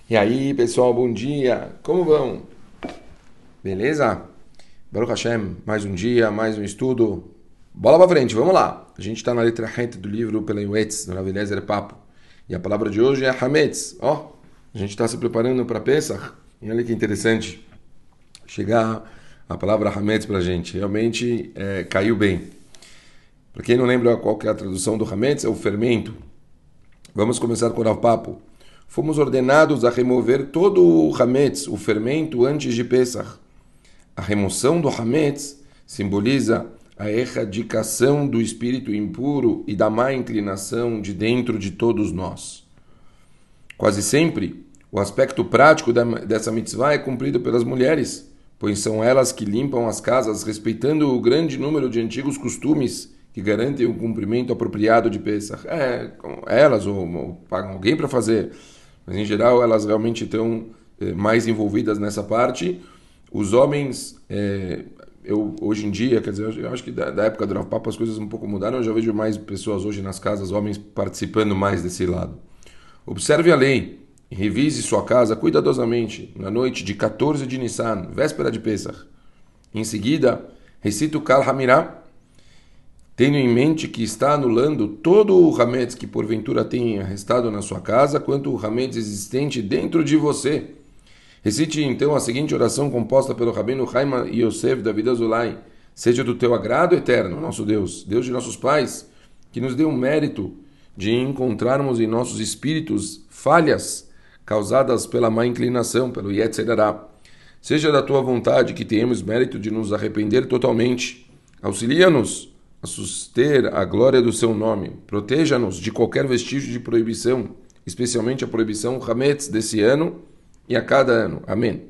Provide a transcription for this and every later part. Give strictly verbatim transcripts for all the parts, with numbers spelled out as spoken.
E aí, pessoal, bom dia! Como vão? Beleza? Baruch Hashem, mais um dia, mais um estudo. Bola pra frente, vamos lá! A gente está na letra reta do livro pela Yuetz, do Rav Eliezer Papo. E a palavra de hoje é Hametz. Ó, a gente está se preparando para Pesach. E olha que interessante chegar a palavra Hametz para a gente. Realmente é, caiu bem. Para quem não lembra qual que é a tradução do Hametz, é o fermento. Vamos começar com o Rav Papo. Fomos ordenados a remover todo o Hametz, o fermento, antes de Pesach. A remoção do Hametz simboliza a erradicação do espírito impuro e da má inclinação de dentro de todos nós. Quase sempre, o aspecto prático dessa mitzvah é cumprido pelas mulheres, pois são elas que limpam as casas, respeitando o grande número de antigos costumes que garantem o cumprimento apropriado de Pesach. É, elas ou, ou pagam alguém para fazer, mas em geral elas realmente estão é, mais envolvidas nessa parte. Os homens, é, eu, hoje em dia, quer dizer, eu acho que da, da época do Rav Papo as coisas um pouco mudaram, eu já vejo mais pessoas hoje nas casas, homens participando mais desse lado. Observe a lei, revise sua casa cuidadosamente na noite de quatorze de Nissan, véspera de Pesach. Em seguida, recita o Kal Hamirá, tendo em mente que está anulando todo o Hametz que porventura tenha restado na sua casa, quanto o Hametz existente dentro de você. Recite então a seguinte oração composta pelo Rabino Chaim Yosef David Azulay: seja do teu agrado eterno, nosso Deus, Deus de nossos pais, que nos dê o mérito de encontrarmos em nossos espíritos falhas causadas pela má inclinação, pelo Yetzer Hara. Seja da tua vontade que tenhamos mérito de nos arrepender totalmente. Auxilia-nos a suster a glória do seu nome. Proteja-nos de qualquer vestígio de proibição, especialmente a proibição Hametz desse ano e a cada ano. Amém.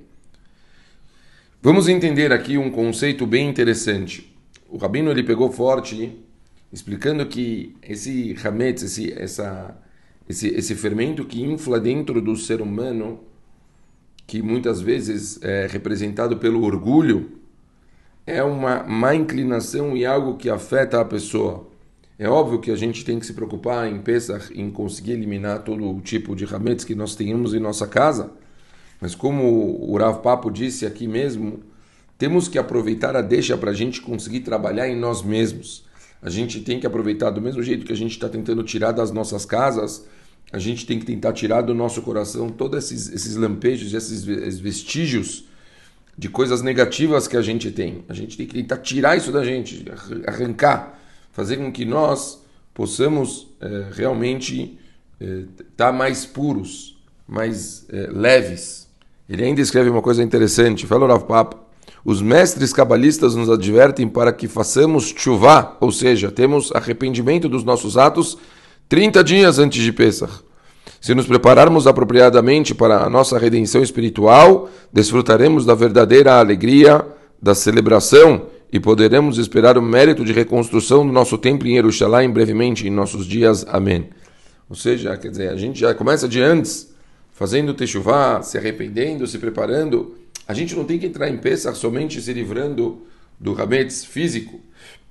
Vamos entender aqui um conceito bem interessante. O Rabino ele pegou forte, explicando que esse Hametz, esse, essa, esse, esse fermento que infla dentro do ser humano, que muitas vezes é representado pelo orgulho, é uma má inclinação e algo que afeta a pessoa. É óbvio que a gente tem que se preocupar em Pesach, em conseguir eliminar todo o tipo de Hametz que nós tenhamos em nossa casa, mas como o Rav Papo disse aqui mesmo, temos que aproveitar a deixa para a gente conseguir trabalhar em nós mesmos. A gente tem que aproveitar do mesmo jeito que a gente está tentando tirar das nossas casas, a gente tem que tentar tirar do nosso coração todos esses, esses lampejos, esses vestígios de coisas negativas que a gente tem. A gente tem que tentar tirar isso da gente, arrancar, fazer com que nós possamos é, realmente estar é, tá mais puros, mais é, leves. Ele ainda escreve uma coisa interessante, fala o Rav Papo: os mestres cabalistas nos advertem para que façamos tchuvá, ou seja, temos arrependimento dos nossos atos trinta dias antes de Pesach. Se nos prepararmos apropriadamente para a nossa redenção espiritual, desfrutaremos da verdadeira alegria da celebração e poderemos esperar o mérito de reconstrução do nosso templo em Jerusalém brevemente em nossos dias. Amém. Ou seja, quer dizer, a gente já começa de antes, fazendo techuvá, se arrependendo, se preparando. A gente não tem que entrar em Pesach somente se livrando do Hametz físico.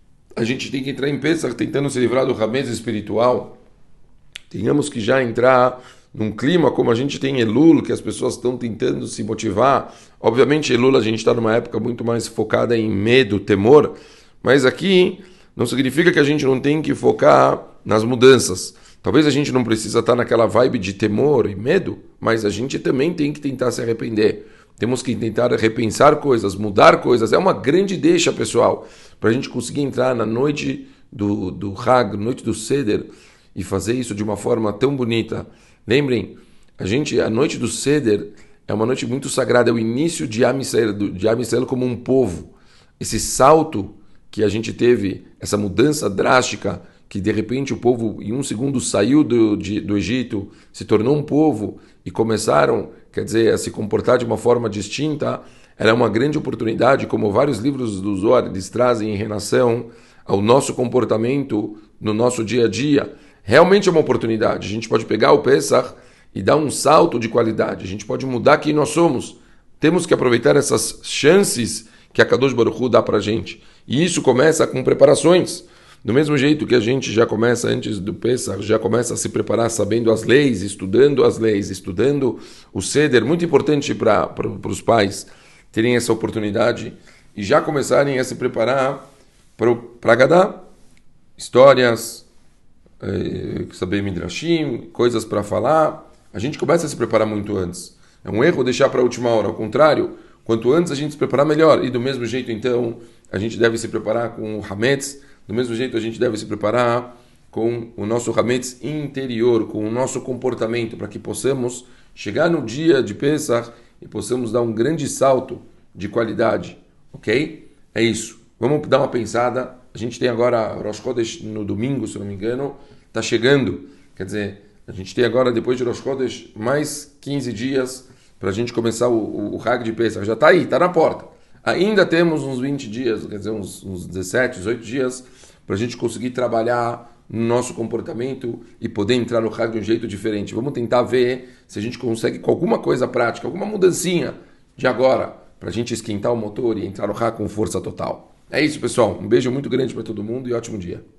A gente tem que entrar em Pesach tentando se livrar do Hametz espiritual. Tenhamos que já entrar num clima como a gente tem em Elul, que as pessoas estão tentando se motivar. Obviamente, Elul a gente está numa época muito mais focada em medo, temor, mas aqui não significa que a gente não tem que focar nas mudanças. Talvez a gente não precisa estar naquela vibe de temor e medo, mas a gente também tem que tentar se arrepender. Temos que tentar repensar coisas, mudar coisas. É uma grande deixa, pessoal, para a gente conseguir entrar na noite do, do Hag, noite do Seder, e fazer isso de uma forma tão bonita. Lembrem, a gente, a noite do Seder é uma noite muito sagrada, é o início de Am Yisrael, de Am Yisrael como um povo. Esse salto que a gente teve, essa mudança drástica, que de repente o povo em um segundo saiu do, de, do Egito, se tornou um povo e começaram, quer dizer, a se comportar de uma forma distinta, ela é uma grande oportunidade, como vários livros do Zohar eles trazem em relação ao nosso comportamento no nosso dia a dia. Realmente é uma oportunidade. A gente pode pegar o Pesach e dar um salto de qualidade. A gente pode mudar quem nós somos. Temos que aproveitar essas chances que a Kadosh Baruch Hu dá para a gente. E isso começa com preparações. Do mesmo jeito que a gente já começa antes do Pesach, já começa a se preparar sabendo as leis, estudando as leis, estudando o Seder, muito importante para os pais terem essa oportunidade e já começarem a se preparar para Gadá, histórias, eh, saber Midrashim, coisas para falar. A gente começa a se preparar muito antes. É um erro deixar para a última hora, ao contrário, quanto antes a gente se preparar melhor. E do mesmo jeito, então, a gente deve se preparar com o Hametz, do mesmo jeito a gente deve se preparar com o nosso Hametz interior, com o nosso comportamento, para que possamos chegar no dia de Pesach e possamos dar um grande salto de qualidade, ok? É isso. Vamos dar uma pensada. A gente tem agora Rosh Chodesh no domingo, se não me engano, está chegando. Quer dizer, a gente tem agora, depois de Rosh Chodesh, mais quinze dias para a gente começar o, o, o Hag de Pesach. Já está aí, está na porta. Ainda temos uns vinte dias, quer dizer, uns, uns dezessete, dezoito dias para a gente conseguir trabalhar no nosso comportamento e poder entrar no Hag de um jeito diferente. Vamos tentar ver se a gente consegue com alguma coisa prática, alguma mudancinha de agora, para a gente esquentar o motor e entrar no Hag com força total. É isso, pessoal. Um beijo muito grande para todo mundo e ótimo dia.